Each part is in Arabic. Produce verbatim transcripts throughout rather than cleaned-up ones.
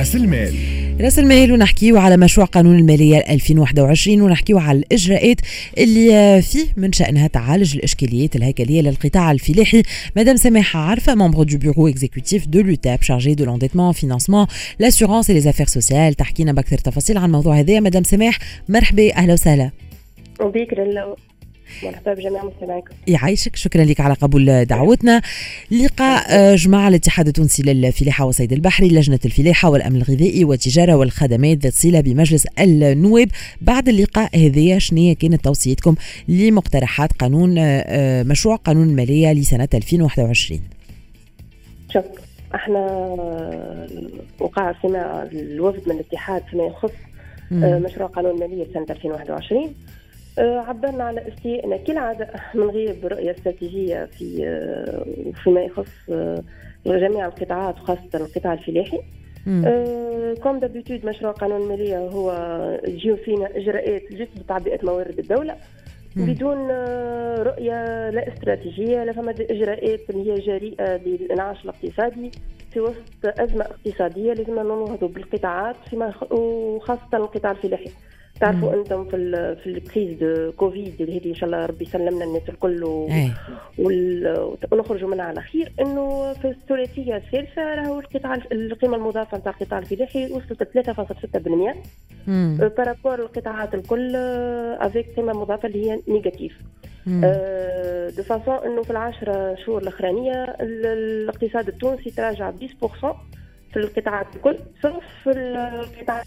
راس المال. راس المال ونحكيو على مشروع قانون المالية ألفين وواحد وعشرين، ونحكيو على الإجراءات اللي فيه من شأنها تعالج الإشكاليات الهيكلية للقطاع الفلاحي. مدام سماحة عارفة، membre du bureau exécutif de l'U T A P chargé de l'endettement, financement, l'assurance et les affaires sociales. تحكينا بأكثر تفاصيل عن الموضوع هذا. مدام سماح مرحبا، أهلا وسهلا. وبيك لله، مرحبا بجميع مستمعيكم. يعيشك، شكرا لك على قبول دعوتنا. لقاء جمع الاتحاد التونسي للفلاحة والصيد البحري، لجنة الفلاحة والأمن الغذائي والتجارة والخدمات ذات صلة بمجلس النواب. بعد اللقاء هذه شنية كانت توصيتكم لمقترحات قانون مشروع قانون المالية لسنة ألفين وواحد وعشرين؟ شوف، احنا وقع استماع الوفد من الاتحاد فيما يخص مم. مشروع قانون المالية لسنة ألفين وواحد وعشرين. عبرنا على استيائنا كالعادة من غياب رؤية استراتيجية في فيما يخص جميع القطاعات وخاصة القطاع الفلاحي. كوم دابيتود مشروع قانون المالية هو يجيو فينا إجراءات جست بتعبئة موارد الدولة مم. بدون رؤية لا استراتيجية، لا فما إجراءات اللي هي جريئة للإنعاش الاقتصادي في وسط أزمة اقتصادية. لازم ننهضوا بالقطاعات فيما وخاصة القطاع الفلاحي. تعرفوا انتم في ال في الكريز دو كوفيد اللي هذه ان شاء الله ربي يسلمنا الناس الكل ونخرجوا منها على خير، انه في الثلاثيه الثالثه راهو القطاع القيمه المضافه نتاع القطاع الفلاحي وصلت ثلاثة فاصلة ستة بالمئة بارابور القطاعات الكل افيك قيمه مضافه اللي هي نيجاتيف. دو فاسون انه في العشرة شهور الاخرانيه الاقتصاد التونسي تراجع ب عشرة بالمئة في القطاعات الكل، صرف في القطاع.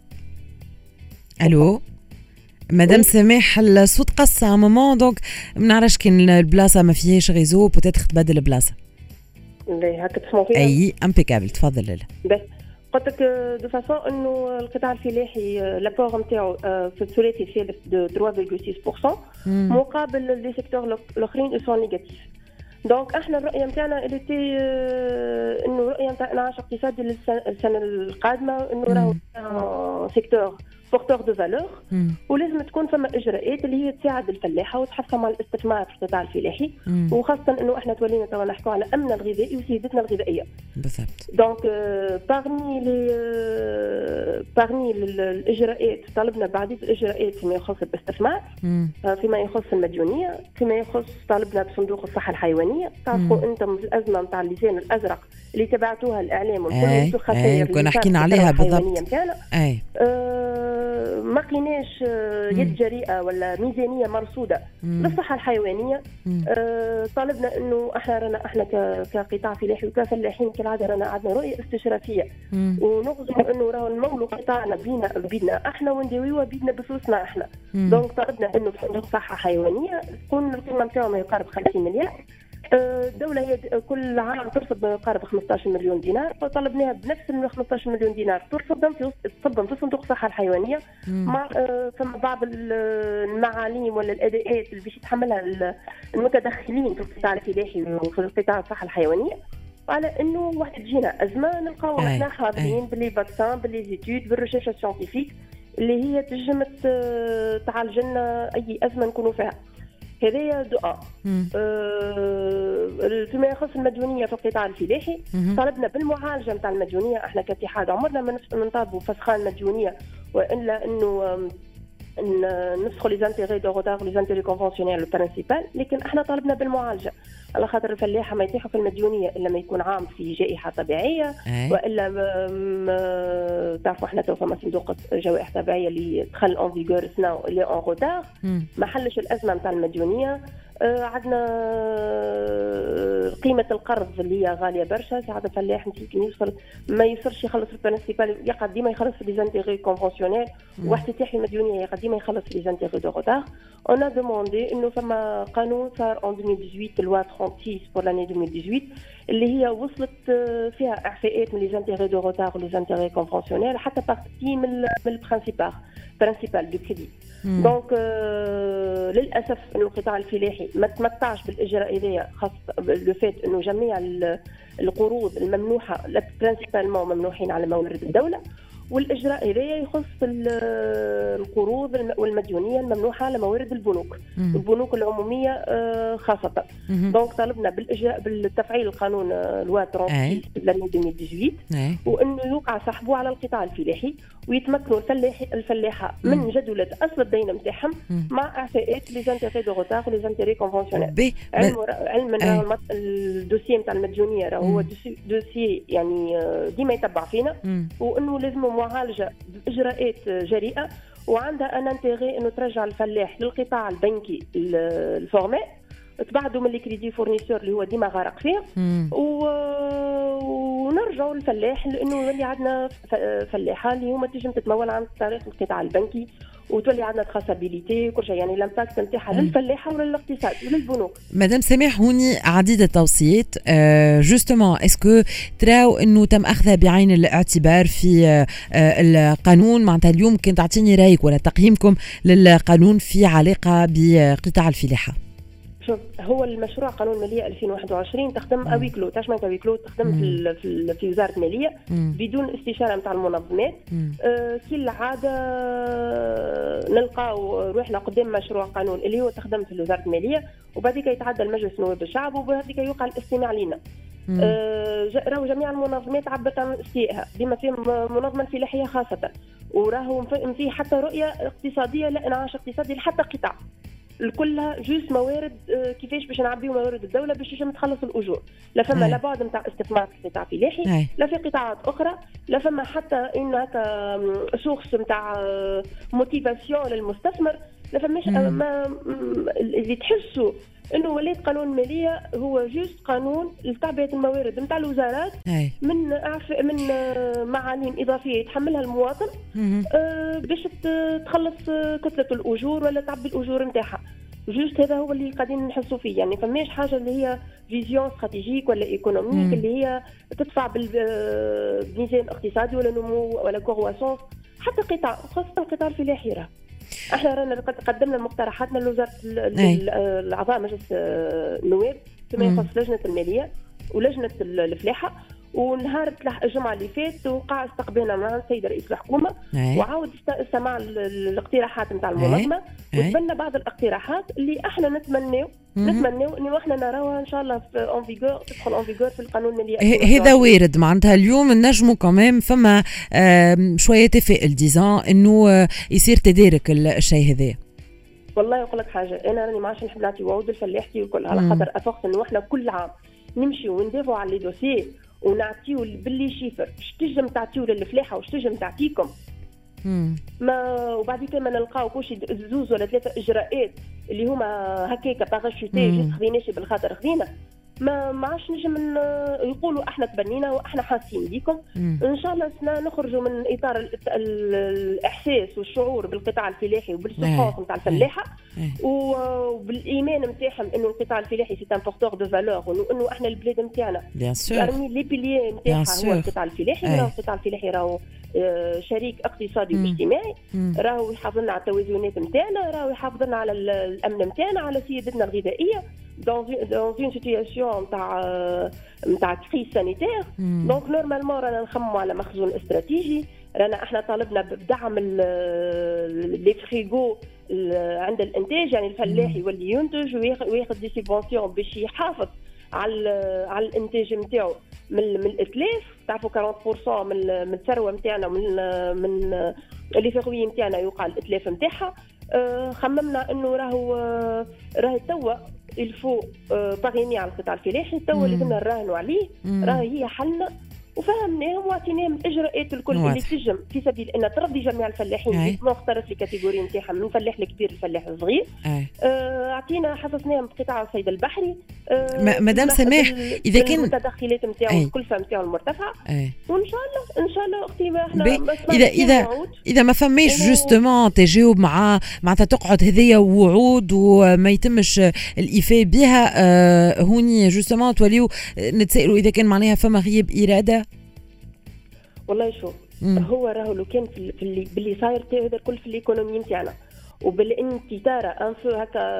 الو مدام سماح، الصوت قصة مومون دونك ما نعرفش كان البلاصه ما فيهاش غيزو بوتيتر تبدل البلاصه. لا هكا تسمعوا فيها؟ اي امبيكابل، تفضل. لا بس قلت لك دو فاسون انه القطاع الفلاحي لابور نتاعو في الثلاثي الثالث دو ثلاثة فاصلة ستة بالمئة مقابل لي سيكتور الاخرين سون نيجاتيف. دونك احنا الرؤيه نتاعنا اللي تي انه رؤيه نتاع انعاش اقتصادي للسنه القادمه، انه راهو سيكتور بورتور دو فالور، ولازم تكون فما اجراءات اللي هي تساعد الفلاحه وتحفز مع الاستثمار في القطاع الفلاحي، وخاصه انه احنا تولينا توا نحكوا على امن الغذائي وسيادتنا الغذائيه. بالضبط. دونك بارمي لي بارمي الاجراءات طالبنا بعديد الاجراءات فيما يخص الاستثمار، فيما يخص المديونيه، فيما يخص طالبنا بصندوق الصحه الحيوانيه. تعرفوا انتم الازمه نتاع اللسان الازرق اللي تبعتوها الاعلام والكل الخسائر كنا حكينا عليها بالضبط. اي أه ما لقيناش يد جريئه ولا ميزانيه مرصوده للصحه الحيوانيه. أه طالبنا انه احنا رانا احنا كقطاع فلاحي وكفلاحين كالعاده رانا عندنا رؤيه استشرافيه ونغزو انه راهو المولو قطاعنا بينا بيدنا احنا ونداويوها بيدنا بفلوسنا احنا. دونك طالبنا انه صندوق صحه حيوانيه تكون القيمه نتاعو ما يقارب خمسين مليار. الدولة هي كل عام ترصد ما يقارب خمسطاش مليون دينار، فطلبناها بنفس ال خمسطاش مليون دينار ترصدهم في تصبهم في صندوق الصحة الحيوانية مع فما بعض المعاليم ولا الأداءات اللي باش يتحملها المتدخلين في القطاع الفلاحي وفي القطاع الصحة الحيوانية، على انه واحد تجينا ازمه نلقاو احنا حاضرين باللي فاكسان باللي زيتود بالريشيرش سيانتيفيك اللي هي تنجم تعالج لنا اي ازمه نكونوا فيها. هذايا دعاء. أه فيما يخص المديونيه في القطاع الفلاحي طالبنا بالمعالجه نتاع المديونيه. احنا كاتحاد عمرنا ما نطالبوا فسخان المديونيه والا انه نفسخوا لي زانتيغي دو روتار لي زانتيغي كونفونسيونيل برينسيبال، لكن احنا طالبنا بالمعالجه على خاطر الفلاحه ما يتيحوا في المديونيه الا ما يكون عام في جائحه طبيعيه والا تعرفوا احنا تو فما صندوق جوائح طبيعيه اللي دخل اون فيغور سنه اللي اون روتار ما حلش الازمه نتاع المديونيه. آه عندنا قيمه القرض اللي هي غاليه برشا، ساعات الفلاح يمكن يوصل ما يصيرش يخلص في البرينسيبال يقعد ديما يخلص في لي زانتيغي كونفونسيونيل، واحتتاح المديونيه يقعد ديما يخلص في لي زانتيغي دو روتار. اون ا دوموندي انه فما قانون صار اون ألفين وثمانية عشر لوا ثلاثة وثلاثين بور لاني ألفين وثمانية عشر اللي هي وصلت فيها اعفاءات من لي زانتيغي دو روتار ولي زانتيغي كونفونسيونيل حتى بارتي من البرينسيبال برينسيبال دو كريدي. دونك آه للاسف انه القطاع الفلاحي ما تمتعش بالاجراء هذايا، خاصه لو فات انه جميع القروض الممنوحه برينسيبالمون ممنوحين على موارد الدوله، والاجراء هذايا يخص القروض والمديونيه الممنوحه لموارد البنوك البنوك العموميه خاصه. دونك طالبنا بالاجراء بالتفعيل القانون لوا ثلاثين لاني ألفين وثمانية عشر وانه يوقع سحبه على القطاع الفلاحي ويتمكنوا الفلاح الفلاحه من جدوله اصل الدين نتاعهم مع اعفاءات لي زانتيغي دو روتار ولي زانتيغي كونفونسيونيل. علما الدوسيي نتاع المديونيه راه هو دوسيي يعني ديما يتبع فينا وانه لازم معالجه باجراءات جريئه وعندها ان انتيغي انه ترجع الفلاح للقطاع البنكي الفورمال تبعدوا من الكريدي فورنيسور اللي هو ديما غارق فيه و... ونرجعوا للفلاح لانه يولي عندنا فلاحه اللي هما تنجم تتمول عن طريق القطاع البنكي وتولي عندنا تراسابيليتي وكل شيء يعني الامباكت نتاعها للفلاحه وللاقتصاد وللبنوك. مدام سماح هوني عديد التوصيات جوستومون اسكو تراو انه تم اخذها بعين الاعتبار في آه القانون معناتها اليوم كنت تعطيني رايك ولا تقييمكم للقانون في علاقه بقطاع الفلاحه؟ شوف هو المشروع قانون الماليه ألفين وواحد وعشرين تخدم اوي كلو تاش معناتها اوي كلو تخدم في في, في وزاره الماليه بدون استشاره نتاع المنظمات. آه كل العاده نلقاو روحنا قدام مشروع قانون اللي هو تخدم في وزاره الماليه وبعديك يتعدى المجلس نواب الشعب وبعديك يوقع الاستماع لنا. آه راهو جميع المنظمات عبرت عن استيائها بما فيهم منظمه الفلاحيه خاصه وراهو فيه حتى رؤيه اقتصاديه لانعاش اقتصادي لحتى قطاع كلها جوست موارد كيفاش باش نعبيو موارد الدوله باش يجم تخلص الاجور. لا فما لا بعد نتاع استثمار في القطاع الفلاحي لا في قطاعات اخرى لا فما حتى ان هكا سورس نتاع موتيفاسيون للمستثمر لا فماش ما اللي تحسوا انه وليت قانون الماليه هو جوست قانون لتعبئه الموارد نتاع الوزارات من من معالم اضافيه يتحملها المواطن آه باش تخلص كتله الاجور ولا تعبي الاجور نتاعها. جوست هذا هو اللي قاعدين نحسوا فيه يعني فماش حاجه اللي هي فيزيون استراتيجيك ولا ايكونوميك اللي هي تدفع بالميزان اقتصادي ولا نمو ولا كرواسونس حتى قطاع خاصه القطاع الفلاحي. راه احنا رانا قدمنا مقترحاتنا لوزاره الاعضاء مجلس النواب فيما يخص لجنه الماليه ولجنه الفلاحه ونهار الجمعه اللي فات وقع استقبلنا مع السيد رئيس الحكومه وعاود استمع الاقتراحات نتاع المنظمه وتبنى بعض الاقتراحات اللي احنا نتمناو نتمناو انه احنا نراوها ان شاء الله في اون فيغور تدخل اون فيغور في القانون المالي. هذا وارد معناتها اليوم نجموا كمان فما شويه تفائل ديزان انه يصير تدارك الشيء هذا. والله يقول لك حاجه انا راني ما عادش نحب نعطي وعود الفلاحتي وكل على خاطر افقت انه احنا كل عام نمشيو وندافعوا على لي دوسي ونعطيو باللي شيفر اش تنجم تعطيو للفلاحه واش تنجم تعطيكم ما وبعد كده ما نلقاو كوشي زوز ولا ثلاثه اجراءات اللي هما هكاكا باغاشوتي جست خذيناش بالخاطر خذينا ما ما عادش نجم يقولوا احنا تبنينا واحنا حاسين بيكم. ان شاء الله سنا نخرجوا من اطار الاحساس والشعور بالقطاع الفلاحي وبالسفاق نتاع الفلاحه وبالايمان نتاعهم انه القطاع الفلاحي سي ان بورتور دو فالور وانه احنا البلاد نتاعنا يعني لي بيليي نتاعها هو القطاع الفلاحي. راهو القطاع الفلاحي راهو شريك اقتصادي واجتماعي راهو يحافظ لنا على التوازنات نتاعنا راهو يحافظ لنا على الامن نتاعنا على سيادتنا الغذائيه dans dans une situation نتاع نتاع كريس سانيتير. دونك نورمالمون رانا نخمموا على مخزون استراتيجي رانا احنا طالبنا بدعم لي فريغو عند الانتاج يعني الفلاح يولي ينتج وياخذ دي سيبونسيون باش يحافظ على على الانتاج نتاعو من من الاتلاف. تعرفوا أربعين بالمئة من من الثروه نتاعنا من من اللي فيغوي نتاعنا يوقع الاتلاف نتاعها. خممنا انه راهو راهي توا الفو باغيني على القطاع الفلاحي توا لازمنا نراهنوا عليه راهي هي حلنا وفهمناهم واعطيناهم الاجراءات الكل اللي تنجم في سبيل ان ترضي جميع الفلاحين مختلف الكاتيجوري نتاعهم من فلاح الكبير للفلاح الصغير. اعطينا حفظناهم بقطاع الصيد البحري مدام سماح اذا كان المتدخلات نتاعو الكلفه نتاعو المرتفعه وان شاء الله ان شاء الله اختي ما احنا اذا اذا اذا ما فماش جوستومون تجاوب مع معناتها تقعد هذيا وعود وما يتمش الايفاء بها آه هوني جوستومون توليو نتسائلوا اذا كان معناها فما غياب اراده. والله شوف هو راهو لو كان في, في اللي باللي صاير هذا الكل في الايكونومي نتاعنا وبالانتي ترى ان فو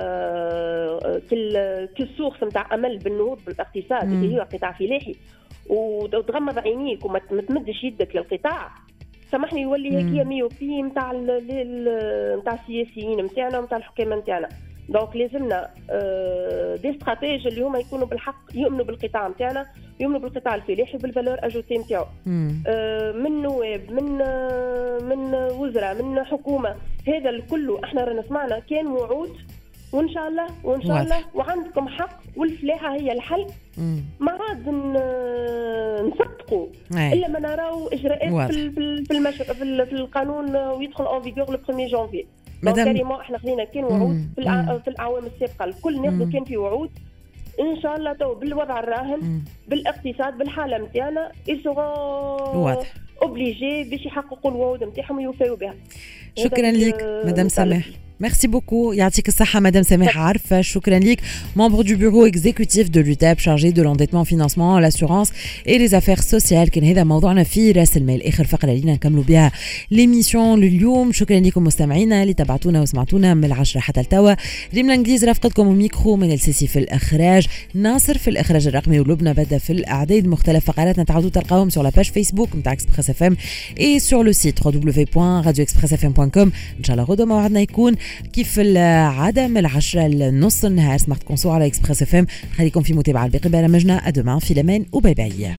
هكا كل كل سورس نتاع امل بالنهوض بالاقتصاد اللي هو قطاع فلاحي وتغمض عينيك وما تمدش يدك للقطاع سامحني يولي هيك ميوبي نتاع نتاع السياسيين نتاعنا ونتاع الحكام نتاعنا. دونك لازمنا دي استراتيجي اللي هما يكونوا بالحق يؤمنوا بالقطاع نتاعنا، يؤمنوا بالقطاع الفلاحي وبالفالور اجوتي نتاعو، من نواب، من من وزراء، من حكومه. هذا الكل احنا رانا سمعنا كان وعود، وان شاء الله وان شاء الله وعندكم حق، والفلاحه هي الحل. ما عاد نصدقوا الا ما نراو اجراءات في في المش... في, في القانون ويدخل اون فيغور لو واحد جانفي. كريمون احنا خلينا كان وعود في, الع... في الاعوام السابقه الكل ناخذ كان في وعود. ان شاء الله تو بالوضع الراهن بالاقتصاد بالحاله نتاعنا يسوغون اوبليجي باش يحققوا الوعود نتاعهم ويوفيوا بها. شكرا لك مدام سماح. Merci beaucoup. يعطيك الصحة مدام سماح عرفة. شكرا لك. Membre du bureau exécutif de l'U T A B chargé de l'endettement, financement, l'assurance et les affaires sociales. كان هذا موضوعنا في راس المال. آخر فقرة لينا نكملوا بها ليميسيون لليوم. شكرا لكم مستمعينا اللي تابعتونا وسمعتونا من العشرة حتى التوا. ريم الانجليز رافقتكم الميكرو من السيسي في الإخراج، ناصر في الإخراج الرقمي، ولبنى بدأ في الأعداد. مختلف فقراتنا تعودوا تلقاهم sur la page Facebook نتاع إكسبريس إف إم et sur le site w w w point radio express f m point com. إن شاء الله غدا موعدنا يكون كيف العادة من العشرة لنص النهار. سمعتكم سوا على إكسبريس إف إم. خليكم في متابعة الباقي برامجنا. أدوما في الأمان وباي باي.